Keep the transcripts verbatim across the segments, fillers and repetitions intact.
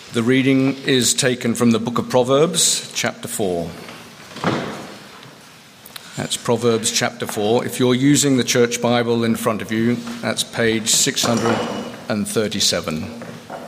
The reading is taken from the book of Proverbs, chapter four. That's Proverbs chapter four. If you're using the church Bible in front of you, that's page six hundred thirty-seven.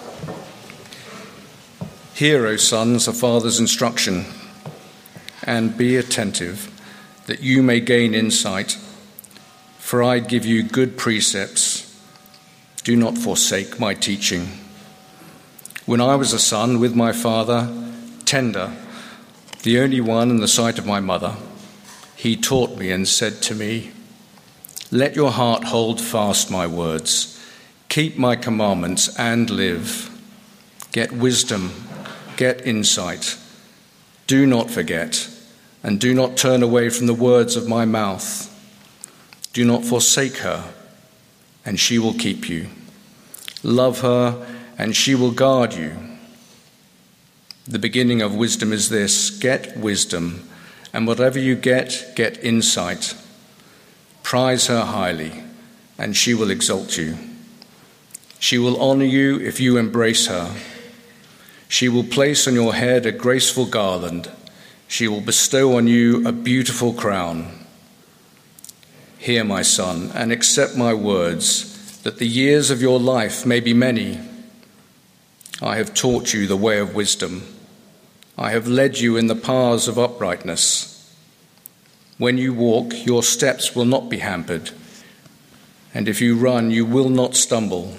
Hear, O sons, a father's instruction, and be attentive, that you may gain insight. For I give you good precepts. Do not forsake my teaching. When I was a son with my father, tender, the only one in the sight of my mother, he taught me and said to me, let your heart hold fast my words, keep my commandments and live. Get wisdom, get insight. Do not forget, and do not turn away from the words of my mouth. Do not forsake her, and she will keep you. Love her, and she will guard you. The beginning of wisdom is this: get wisdom, and whatever you get, get insight. Prize her highly, and she will exalt you. She will honor you if you embrace her. She will place on your head a graceful garland. She will bestow on you a beautiful crown. Hear, my son, and accept my words, that the years of your life may be many. I have taught you the way of wisdom. I have led you in the paths of uprightness. When you walk, your steps will not be hampered, and if you run, you will not stumble.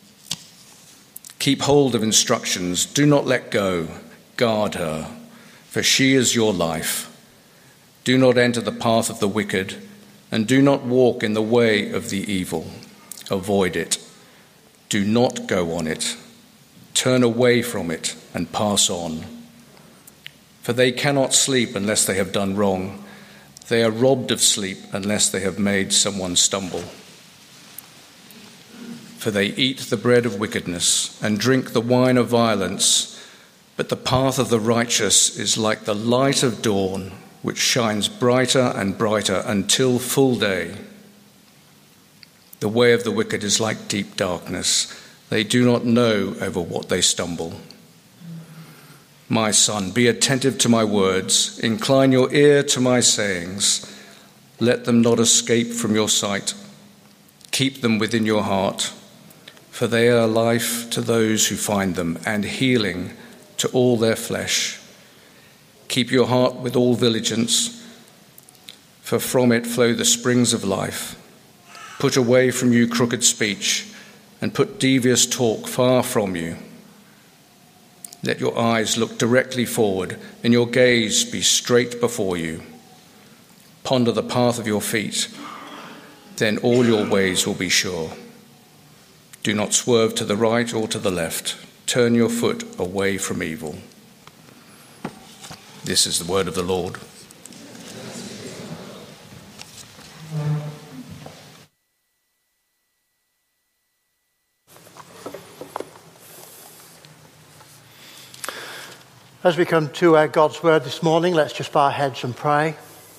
Keep hold of instructions. Do not let go. Guard her, for she is your life. Do not enter the path of the wicked, and do not walk in the way of the evil. Avoid it. Do not go on it. Turn away from it and pass on. For they cannot sleep unless they have done wrong. They are robbed of sleep unless they have made someone stumble. For they eat the bread of wickedness and drink the wine of violence. But the path of the righteous is like the light of dawn, which shines brighter and brighter until full day. The way of the wicked is like deep darkness. They do not know over what they stumble. My son, be attentive to my words. Incline your ear to my sayings. Let them not escape from your sight. Keep them within your heart, for they are life to those who find them and healing to all their flesh. Keep your heart with all diligence, for from it flow the springs of life. Put away from you crooked speech, and put devious talk far from you. Let your eyes look directly forward, and your gaze be straight before you. Ponder the path of your feet, then all your ways will be sure. Do not swerve to the right or to the left. Turn your foot away from evil. This is the word of the Lord. As we come to uh, God's word this morning, let's just bow our heads and pray.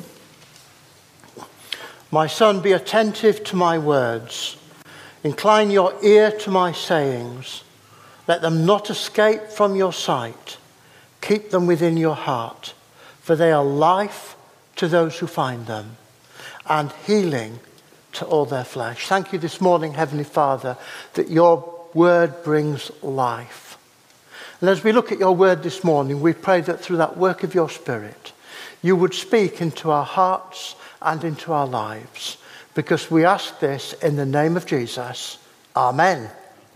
My son, be attentive to my words. Incline your ear to my sayings. Let them not escape from your sight. Keep them within your heart, for they are life to those who find them, and healing to all their flesh. Thank you this morning, Heavenly Father, that your word brings life. And as we look at your word this morning, we pray that through that work of your Spirit, you would speak into our hearts and into our lives, because we ask this in the name of Jesus. Amen.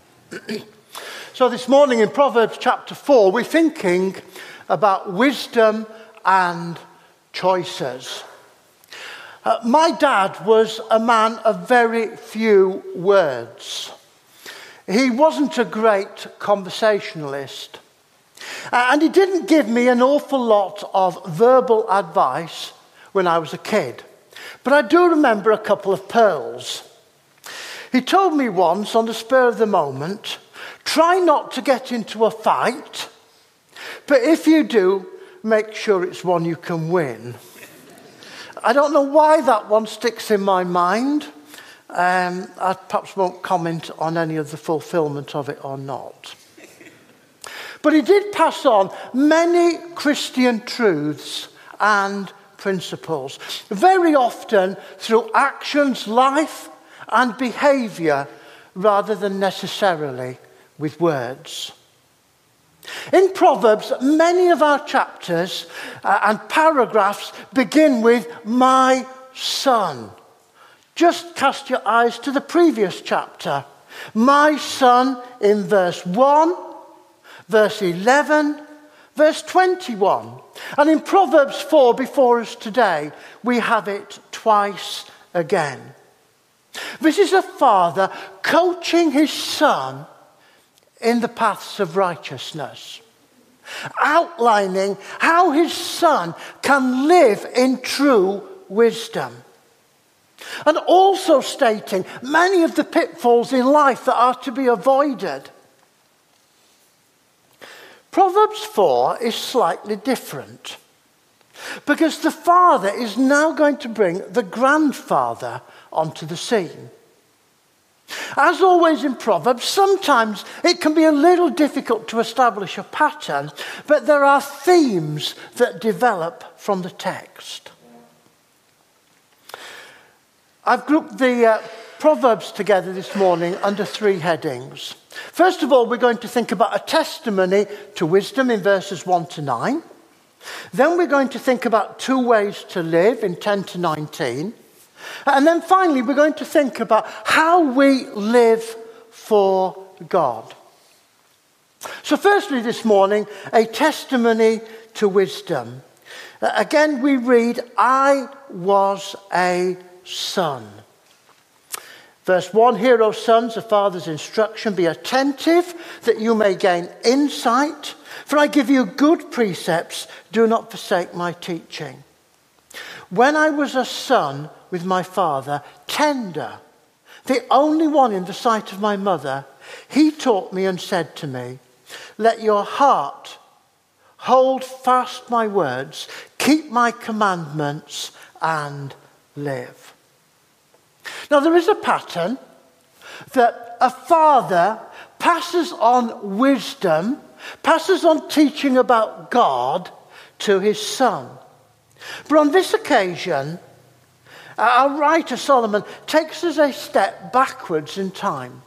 So this morning in Proverbs chapter four, we're thinking about wisdom and choices. Uh, my dad was a man of very few words. He wasn't a great conversationalist. Uh, and he didn't give me an awful lot of verbal advice when I was a kid. But I do remember a couple of pearls. He told me once, on the spur of the moment, try not to get into a fight, but if you do, make sure it's one you can win. I don't know why that one sticks in my mind. Um, I perhaps won't comment on any of the fulfillment of it or not. But he did pass on many Christian truths and principles, very often through actions, life, and behavior, rather than necessarily with words. In Proverbs, many of our chapters uh, and paragraphs begin with "my son." Just cast your eyes to the previous chapter. "My son" in verse one, verse eleven, verse twenty-one. And in Proverbs four before us today, we have it twice again. This is a father coaching his son in the paths of righteousness, outlining how his son can live in true wisdom, and also stating many of the pitfalls in life that are to be avoided. Proverbs four is slightly different, because the father is now going to bring the grandfather onto the scene. As always in Proverbs, sometimes it can be a little difficult to establish a pattern, but there are themes that develop from the text. I've grouped the uh, Proverbs together this morning under three headings. First of all, we're going to think about a testimony to wisdom in verses one to nine. Then we're going to think about two ways to live in ten to nineteen. And then finally, we're going to think about how we live for God. So firstly this morning, a testimony to wisdom. Uh, again, we read, "I was a son." Verse one, "Hear, O sons, a father's instruction. Be attentive that you may gain insight. For I give you good precepts. Do not forsake my teaching. When I was a son with my father, tender, the only one in the sight of my mother, he taught me and said to me, let your heart hold fast my words, keep my commandments and live." Now there is a pattern that a father passes on wisdom, passes on teaching about God to his son. But on this occasion, our writer Solomon takes us a step backwards in time.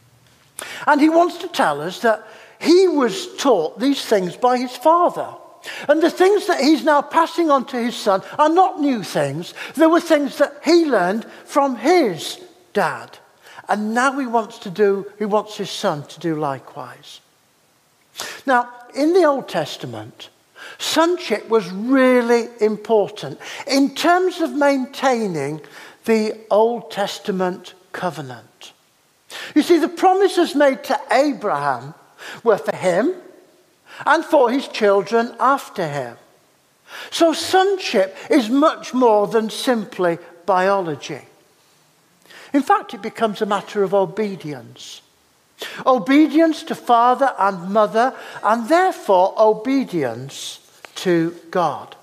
And he wants to tell us that he was taught these things by his father. And the things that he's now passing on to his son are not new things. They were things that he learned from his dad. And now he wants to do, he wants his son to do likewise. Now, in the Old Testament, sonship was really important in terms of maintaining the Old Testament covenant. You see, the promises made to Abraham were for him and for his children after him. So sonship is much more than simply biology. In fact, it becomes a matter of obedience. Obedience to father and mother, and therefore obedience to God.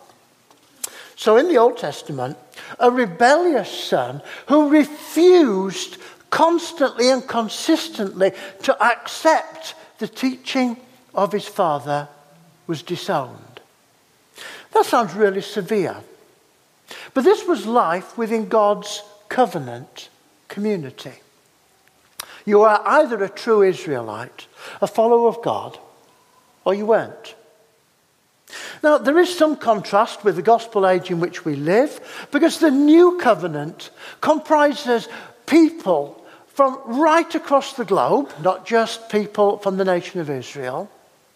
So in the Old Testament, a rebellious son who refused constantly and consistently to accept the teaching of his father was disowned. That sounds really severe. But this was life within God's covenant community. You are either a true Israelite, a follower of God, or you weren't. Now, there is some contrast with the gospel age in which we live, because the new covenant comprises people from right across the globe, not just people from the nation of Israel.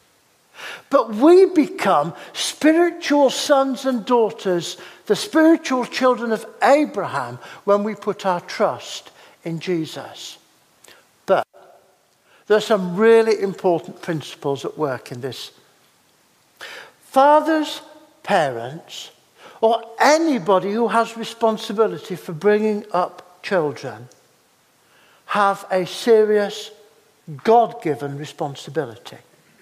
But we become spiritual sons and daughters, the spiritual children of Abraham, when we put our trust in Jesus. But there are some really important principles at work in this. Fathers, parents, or anybody who has responsibility for bringing up children have a serious God-given responsibility.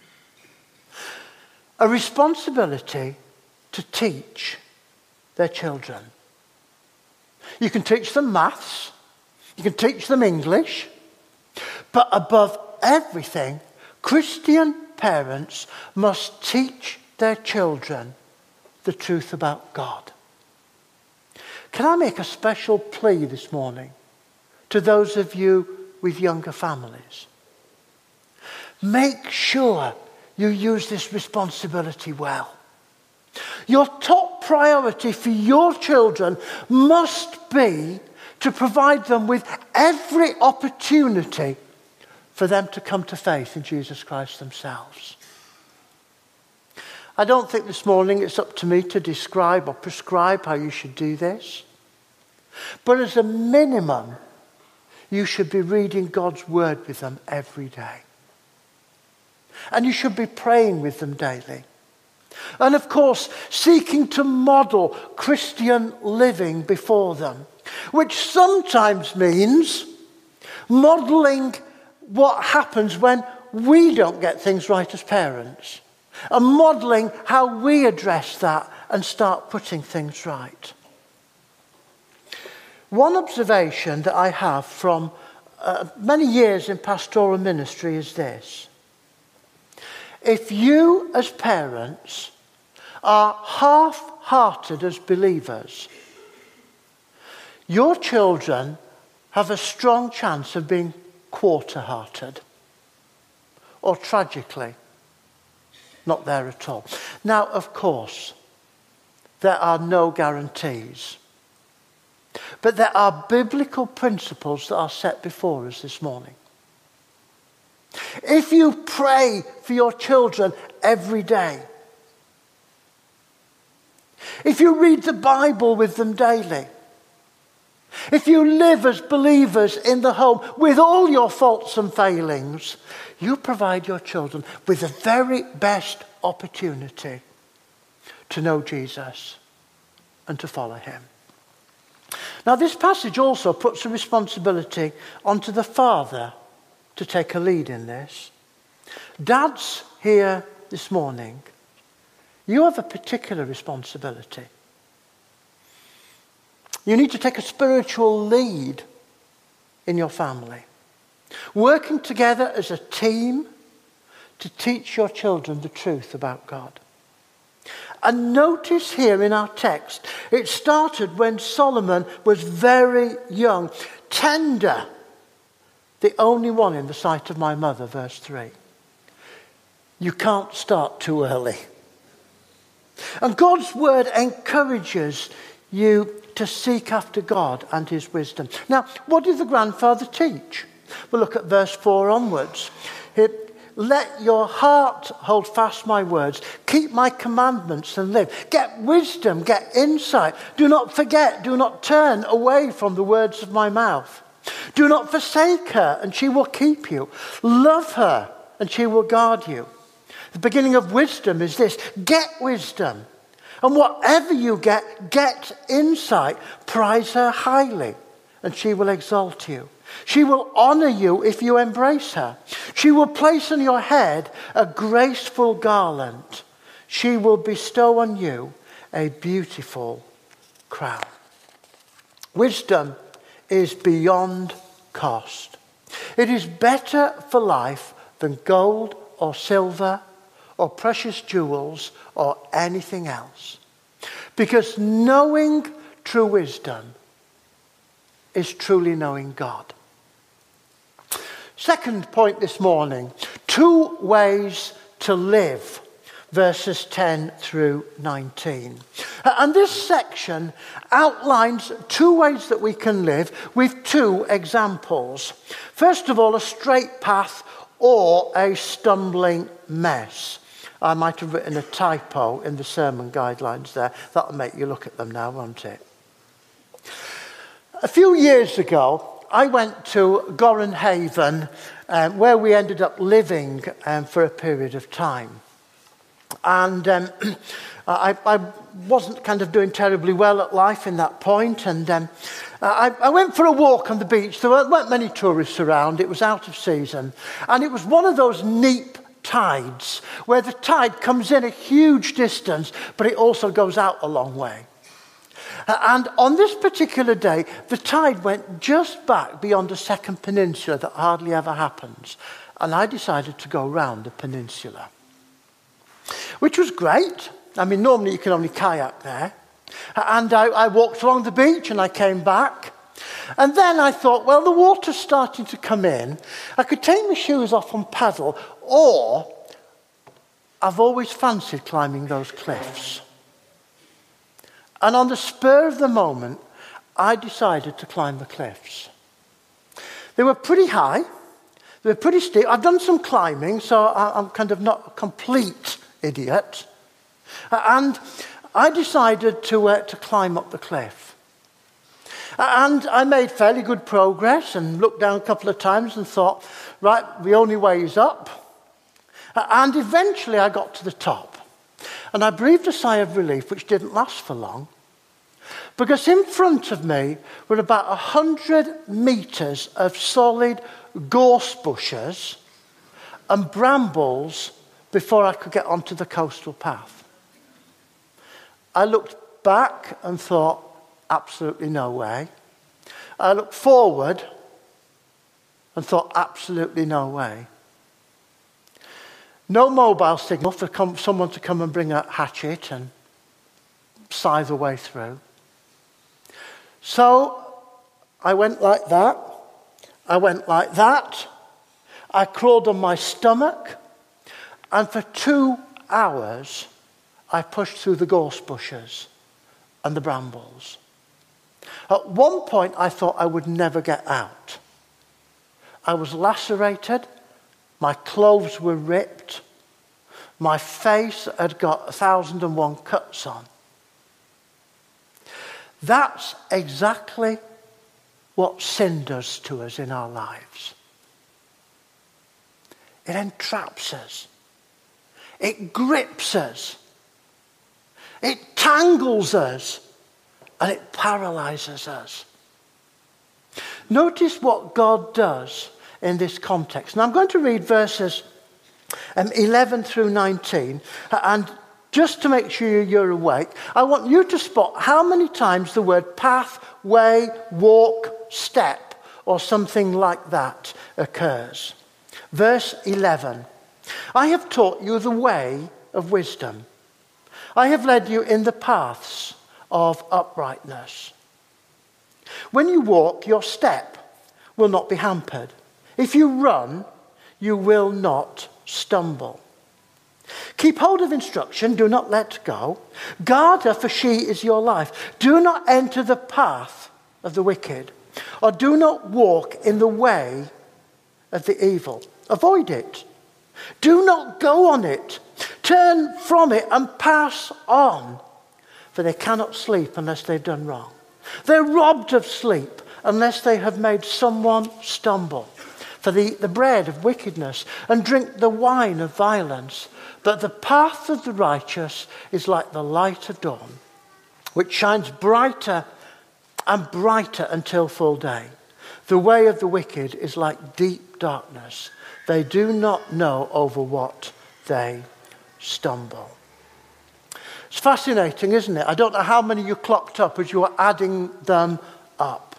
A responsibility to teach their children. You can teach them maths, you can teach them English, but above everything, Christian parents must teach their children the truth about God. Can I make a special plea this morning to those of you with younger families? Make sure you use this responsibility well. Your top priority for your children must be to provide them with every opportunity for them to come to faith in Jesus Christ themselves. I don't think this morning it's up to me to describe or prescribe how you should do this. But as a minimum, you should be reading God's word with them every day. And you should be praying with them daily. And of course, seeking to model Christian living before them, which sometimes means modeling what happens when we don't get things right as parents, and modeling how we address that and start putting things right. One observation that I have from uh, many years in pastoral ministry is this. If you as parents are half-hearted as believers, your children have a strong chance of being quarter-hearted, or tragically, not there at all. Now, of course, there are no guarantees. But there are biblical principles that are set before us this morning. If you pray for your children every day, if you read the Bible with them daily, if you live as believers in the home with all your faults and failings, you provide your children with the very best opportunity to know Jesus and to follow him. Now, this passage also puts a responsibility onto the father to take a lead in this. Dads here this morning, you have a particular responsibility. You need to take a spiritual lead in your family, working together as a team to teach your children the truth about God. And notice here in our text, it started when Solomon was very young, tender, the only one in the sight of my mother, verse three. You can't start too early. And God's word encourages you to seek after God and his wisdom. Now, what did the grandfather teach? We'll look at verse four onwards. It, Let your heart hold fast my words. Keep my commandments and live. Get wisdom, get insight. Do not forget, do not turn away from the words of my mouth. Do not forsake her, and she will keep you. Love her, and she will guard you. The beginning of wisdom is this: get wisdom. And whatever you get, get insight. Prize her highly, and she will exalt you. She will honor you if you embrace her. She will place on your head a graceful garland. She will bestow on you a beautiful crown. Wisdom is beyond cost. It is better for life than gold or silver or precious jewels or anything else. Because knowing true wisdom is truly knowing God. Second point this morning, two ways to live, verses ten through nineteen. And this section outlines two ways that we can live with two examples. First of all, a straight path or a stumbling mess. I might have written a typo in the sermon guidelines there. That'll make you look at them now, won't it? A few years ago, I went to Goren Haven, um, where we ended up living um, for a period of time. And um, I, I wasn't kind of doing terribly well at life in that point. And um, I, I went for a walk on the beach. There weren't many tourists around. It was out of season. And it was one of those neap tides where the tide comes in a huge distance, but it also goes out a long way. And on this particular day, the tide went just back beyond a second peninsula that hardly ever happens. and I decided to go round the peninsula, which was great. I mean, normally you can only kayak there. And I, I walked along the beach and I came back. And then I thought, well, the water's starting to come in. I could take my shoes off and paddle, or I've always fancied climbing those cliffs. And on the spur of the moment, I decided to climb the cliffs. They were pretty high. They were pretty steep. I've done some climbing, so I'm kind of not a complete idiot. And I decided to, uh, to climb up the cliff. And I made fairly good progress and looked down a couple of times and thought, right, the only way is up. And eventually I got to the top. And I breathed a sigh of relief, which didn't last for long, because in front of me were about a hundred metres of solid gorse bushes and brambles before I could get onto the coastal path. I looked back and thought, absolutely no way. I looked forward and thought, absolutely no way. No mobile signal for come, someone to come and bring a hatchet and scythe the way through. So I went like that. I went like that. I crawled on my stomach. And for two hours, I pushed through the gorse bushes and the brambles. At one point, I thought I would never get out. I was lacerated. My clothes were ripped. My face had got a thousand and one cuts on. That's exactly what sin does to us in our lives. It entraps us. It grips us. It tangles us. And it paralyzes us. Notice what God does in this context. Now I'm going to read verses um, eleven through nineteen. And just to make sure you're awake, I want you to spot how many times the word path, way, walk, step, or something like that occurs. Verse eleven. I have taught you the way of wisdom. I have led you in the paths of uprightness. When you walk, your step will not be hampered. If you run, you will not stumble. Keep hold of instruction, do not let go. Guard her, for she is your life. Do not enter the path of the wicked, or do not walk in the way of the evil. Avoid it. Do not go on it. Turn from it and pass on. For they cannot sleep unless they've done wrong. They're robbed of sleep unless they have made someone stumble. For they eat the bread of wickedness and drink the wine of violence. But the path of the righteous is like the light of dawn, which shines brighter and brighter until full day. The way of the wicked is like deep darkness. They do not know over what they stumble. It's fascinating, isn't it? I don't know how many you clocked up as you were adding them up.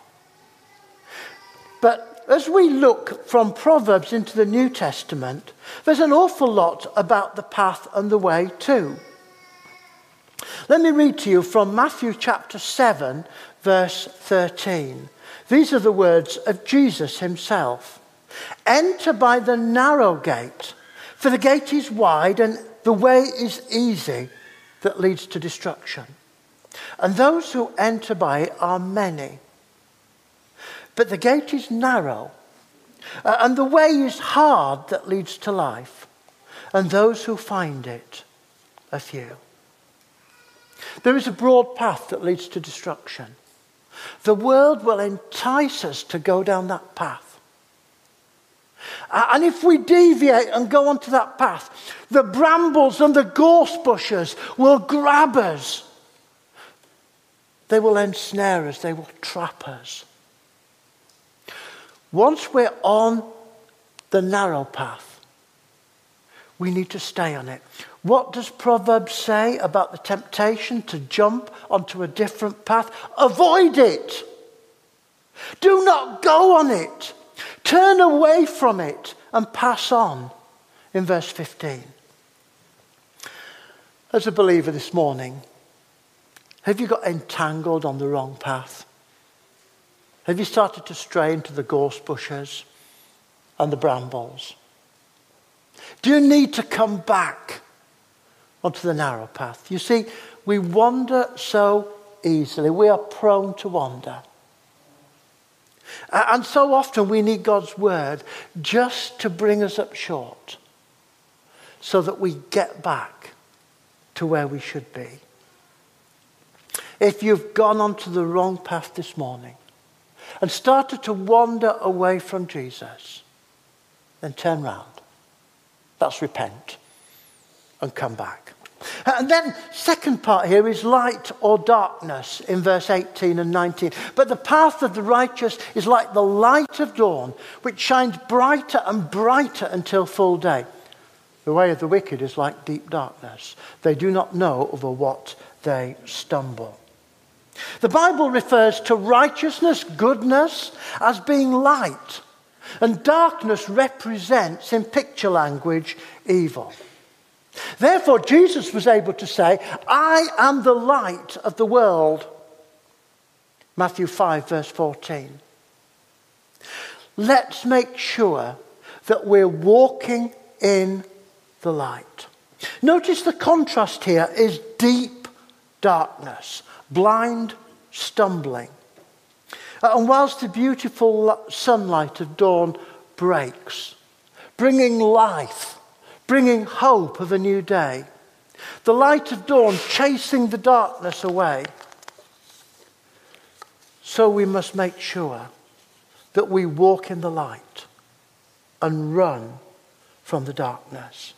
But as we look from Proverbs into the New Testament, there's an awful lot about the path and the way too. Let me read to you from Matthew chapter seven, verse thirteen. These are the words of Jesus himself. Enter by the narrow gate, for the gate is wide and the way is easy that leads to destruction. And those who enter by it are many. But the gate is narrow, uh, and the way is hard that leads to life. And those who find it are few. There is a broad path that leads to destruction. The world will entice us to go down that path. And if we deviate and go onto that path, the brambles and the gorse bushes will grab us. They will ensnare us. They will trap us. Once we're on the narrow path, we need to stay on it. What does Proverbs say about the temptation to jump onto a different path? Avoid it. Do not go on it. Turn away from it and pass on, in verse fifteen. As a believer this morning, have you got entangled on the wrong path? Have you started to stray into the gorse bushes and the brambles? Do you need to come back onto the narrow path? You see, we wander so easily. We are prone to wander. And so often we need God's word just to bring us up short so that we get back to where we should be. If you've gone onto the wrong path this morning and started to wander away from Jesus, then turn round. That's repent and come back. And then second part here is light or darkness in verse eighteen and nineteen. But the path of the righteous is like the light of dawn, which shines brighter and brighter until full day. The way of the wicked is like deep darkness. They do not know over what they stumble. The Bible refers to righteousness, goodness, as being light. And darkness represents, in picture language, evil. Therefore, Jesus was able to say, I am the light of the world. Matthew five, verse fourteen. Let's make sure that we're walking in the light. Notice the contrast here is deep darkness, blind stumbling. And whilst the beautiful sunlight of dawn breaks, bringing life, bringing hope of a new day, the light of dawn chasing the darkness away, so we must make sure that we walk in the light and run from the darkness.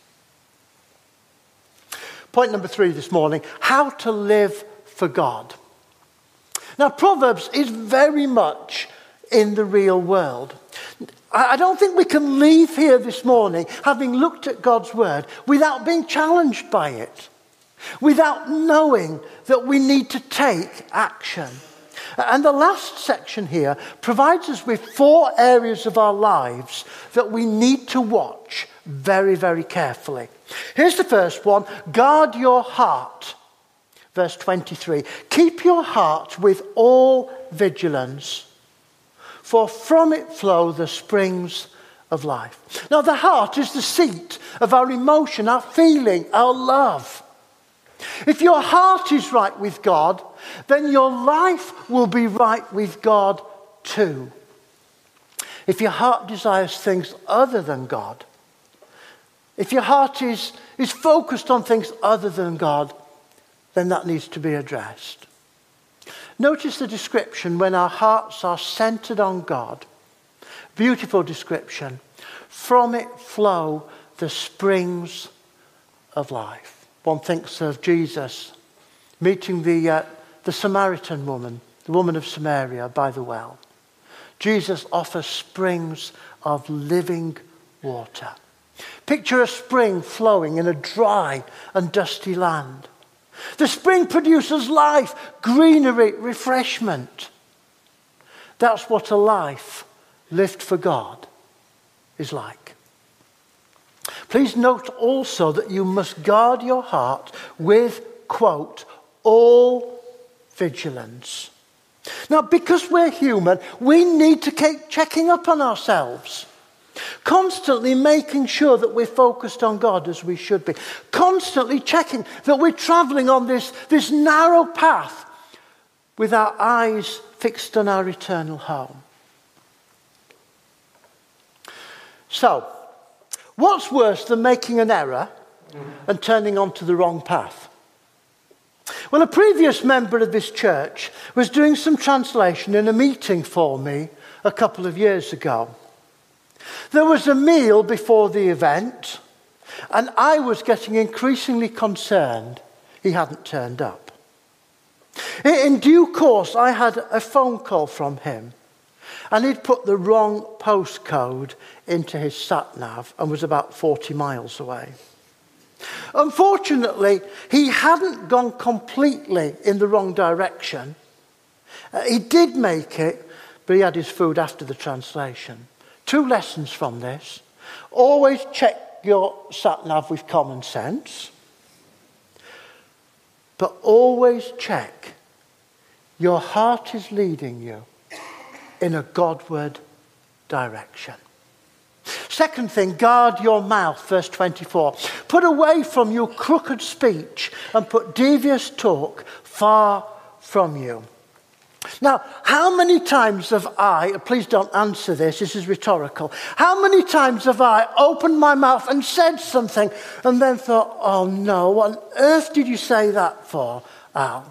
Point number three this morning, how to live for God. Now, Proverbs is very much in the real world. I don't think we can leave here this morning, having looked at God's word, without being challenged by it, without knowing that we need to take action. And the last section here provides us with four areas of our lives that we need to watch very, very carefully. Here's the first one, guard your heart. Verse twenty-three, keep your heart with all vigilance, for from it flow the springs of life. Now, the heart is the seat of our emotion, our feeling, our love. If your heart is right with God, then your life will be right with God too. If your heart desires things other than God, if your heart is, is focused on things other than God, then that needs to be addressed. Notice the description when our hearts are centered on God. Beautiful description. From it flow the springs of life. One thinks of Jesus meeting the, uh, the Samaritan woman, the woman of Samaria by the well. Jesus offers springs of living water. Picture a spring flowing in a dry and dusty land. The spring produces life, greenery, refreshment. That's what a life lived for God is like. Please note also that you must guard your heart with, quote, all vigilance. Now, because we're human, we need to keep checking up on ourselves. Constantly making sure that we're focused on God as we should be. Constantly checking that we're traveling on this, this narrow path with our eyes fixed on our eternal home. So, what's worse than making an error and turning onto the wrong path? Well, a previous member of this church was doing some translation in a meeting for me a couple of years ago. There was a meal before the event, and I was getting increasingly concerned he hadn't turned up. In due course, I had a phone call from him, and he'd put the wrong postcode into his sat-nav and was about forty miles away. Unfortunately, he hadn't gone completely in the wrong direction. Uh, he did make it, but he had his food after the translation. two lessons from this. Always check your sat-nav with common sense. But always check your heart is leading you in a Godward direction. Second thing, guard your mouth, verse twenty-four. Put away from you crooked speech and put devious talk far from you. Now, how many times have I, please don't answer this, this is rhetorical. How many times have I opened my mouth and said something and then thought, oh no, what on earth did you say that for, Al?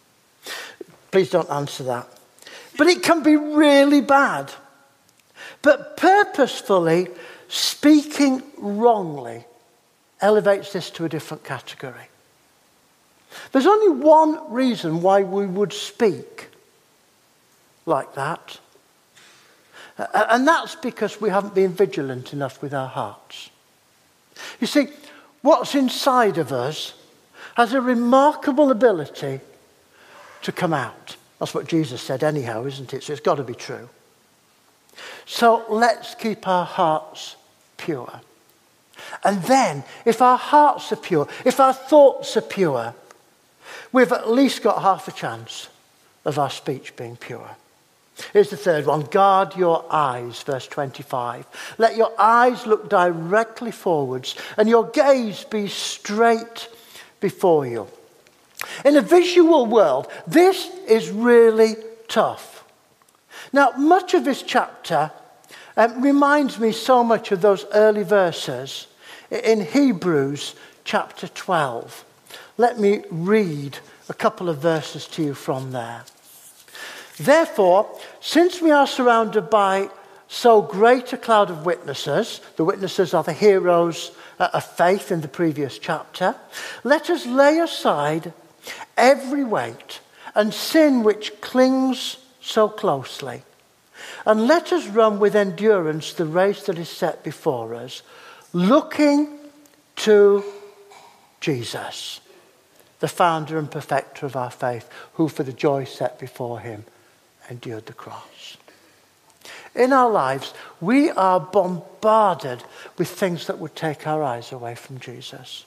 Please don't answer that. But it can be really bad. But purposefully speaking wrongly elevates this to a different category. There's only one reason why we would speak like that. And that's because we haven't been vigilant enough with our hearts. You see, what's inside of us has a remarkable ability to come out. That's what Jesus said anyhow, isn't it? So it's got to be true. So let's keep our hearts pure. And then, if our hearts are pure, if our thoughts are pure, we've at least got half a chance of our speech being pure. Here's the third one. Guard your eyes, verse twenty-five. Let your eyes look directly forwards and your gaze be straight before you. In a visual world, this is really tough. Now, much of this chapter um, reminds me so much of those early verses in Hebrews chapter twelve. Let me read a couple of verses to you from there. Therefore, since we are surrounded by so great a cloud of witnesses, the witnesses are the heroes of faith in the previous chapter, let us lay aside every weight and sin which clings so closely, and let us run with endurance the race that is set before us, looking to Jesus, the founder and perfecter of our faith, who for the joy set before him endured the cross. In our lives, we are bombarded with things that would take our eyes away from Jesus.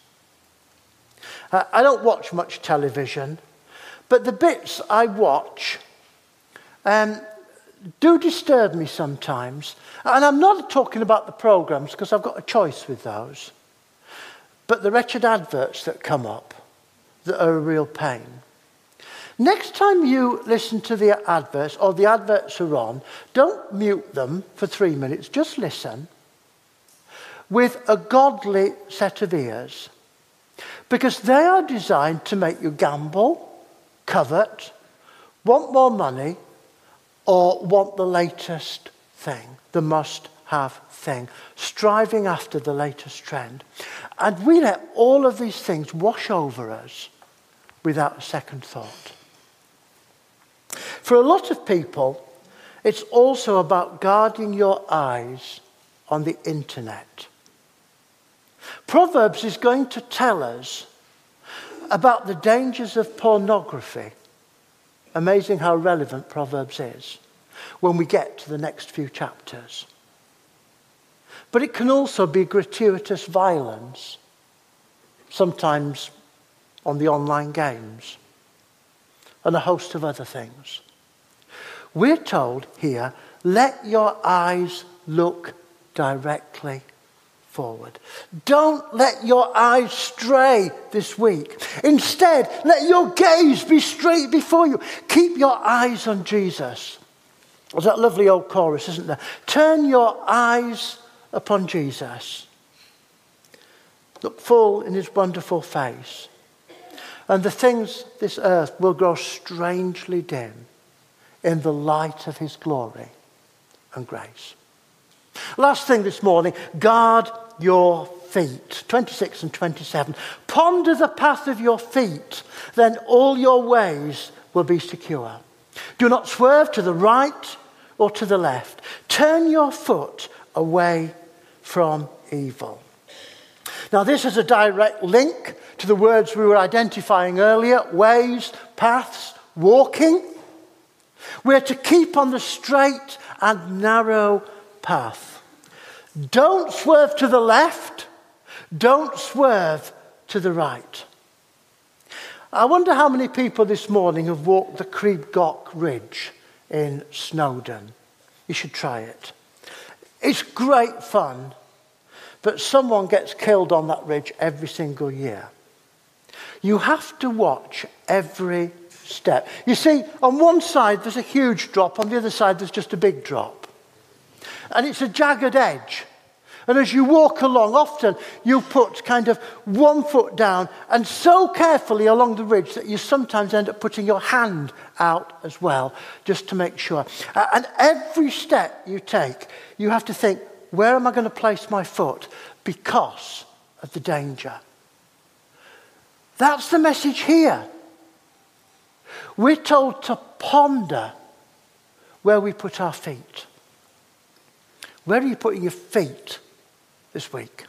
Uh, I don't watch much television, but the bits I watch um, do disturb me sometimes. And I'm not talking about the programs, because I've got a choice with those. But the wretched adverts that come up that are a real pain. Next time you listen to the adverts, or the adverts are on, don't mute them for three minutes. Just listen with a godly set of ears. Because they are designed to make you gamble, covet, want more money, or want the latest thing, the must-have thing, striving after the latest trend. And we let all of these things wash over us without a second thought. For a lot of people, it's also about guarding your eyes on the internet. Proverbs is going to tell us about the dangers of pornography. Amazing how relevant Proverbs is when we get to the next few chapters. But it can also be gratuitous violence, sometimes on the online games, and a host of other things. We're told here, let your eyes look directly forward. Don't let your eyes stray this week. Instead, let your gaze be straight before you. Keep your eyes on Jesus. There's that lovely old chorus, isn't there? Turn your eyes upon Jesus. Look full in his wonderful face. And the things this earth will grow strangely dim in the light of his glory and grace. Last thing this morning, guard your feet. twenty-six and twenty-seven. Ponder the path of your feet, then all your ways will be secure. Do not swerve to the right or to the left. Turn your foot away from evil. Now, this is a direct link to the words we were identifying earlier: ways, paths, walking. We're to keep on the straight and narrow path. Don't swerve to the left. Don't swerve to the right. I wonder how many people this morning have walked the Crib Goch Ridge in Snowdon. You should try it. It's great fun, but someone gets killed on that ridge every single year. You have to watch every step. You see, on one side there's a huge drop, on the other side there's just a big drop. And it's a jagged edge. And as you walk along, often you put kind of one foot down and so carefully along the ridge that you sometimes end up putting your hand out as well, just to make sure. Uh, and every step you take, you have to think, where am I going to place my foot? Because of the danger. That's the message here. We're told to ponder where we put our feet. Where are you putting your feet this week?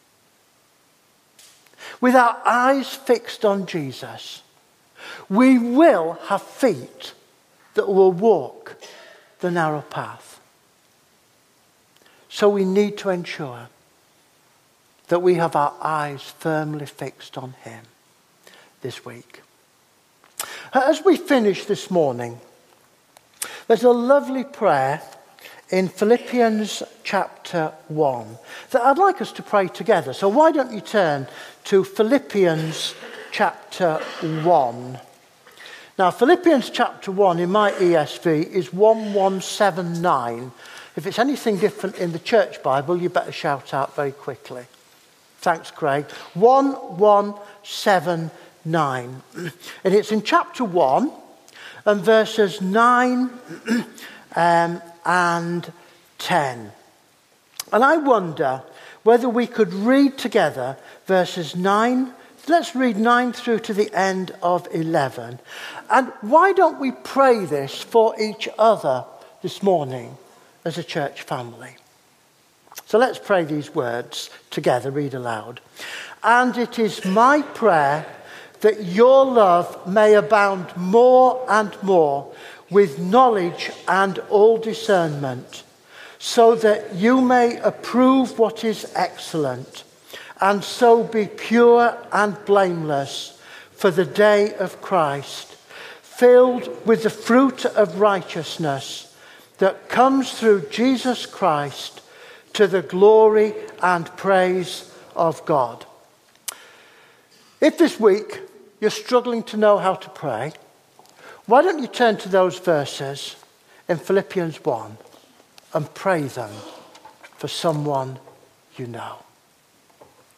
With our eyes fixed on Jesus, we will have feet that will walk the narrow path. So we need to ensure that we have our eyes firmly fixed on him this week. As we finish this morning, there's a lovely prayer in Philippians chapter one that I'd like us to pray together. So why don't you turn to Philippians chapter one. Now, Philippians chapter one in my E S V is one one seven nine. If it's anything different in the church Bible, you better shout out very quickly. Thanks, Craig. one one seven nine. And it's in chapter one and verses nine um, and ten. And I wonder whether we could read together verses nine. Let's read nine through to the end of eleven. And why don't we pray this for each other this morning as a church family? So let's pray these words together, read aloud. And it is my prayer that your love may abound more and more with knowledge and all discernment, so that you may approve what is excellent, and so be pure and blameless for the day of Christ, filled with the fruit of righteousness that comes through Jesus Christ, to the glory and praise of God. If this week you're struggling to know how to pray, why don't you turn to those verses in Philippians one and pray them for someone you know.